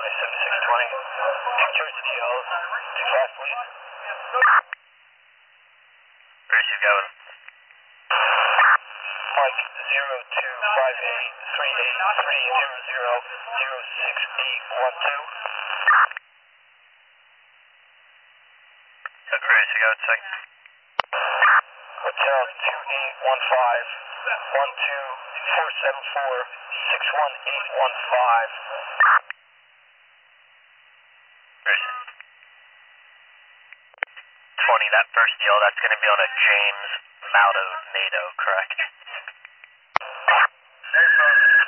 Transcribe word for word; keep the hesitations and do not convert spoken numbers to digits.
twenty-seven six twenty. Two Jersey D Ls, two five, please. Where's you going? Mike zero two five eight three eight three zero zero zero six eight one two. Where's you going, sec? Hotel two eight one five one two four seven four six one eight one five. Where's you? twenty, that first deal, that's going to be on a James Maldonado, correct? There's